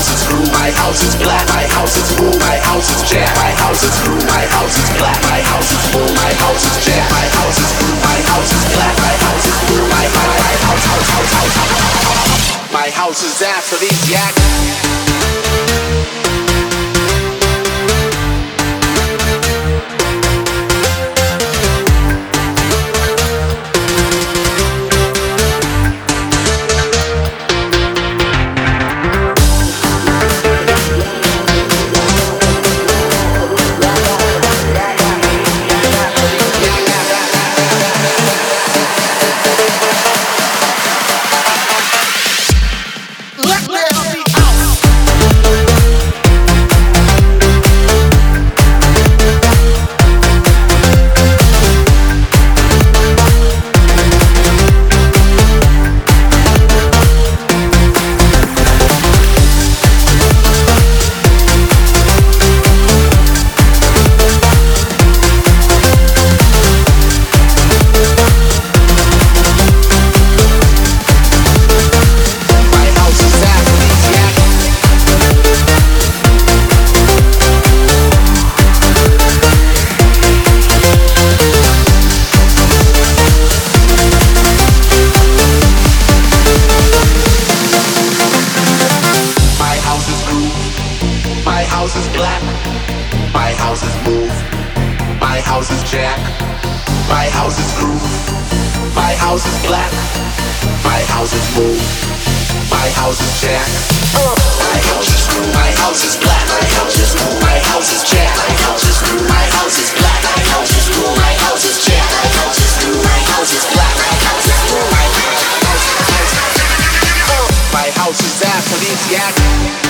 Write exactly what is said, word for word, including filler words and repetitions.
house is groove, my house is black, my house is groove, my house is jam, my house is groove, my house is black, my house is groove, my house is jam, my house is groove, my house is black, my house is groove, my my my house house house house house. My house is aphrodisiac. My house is aphrodisiac.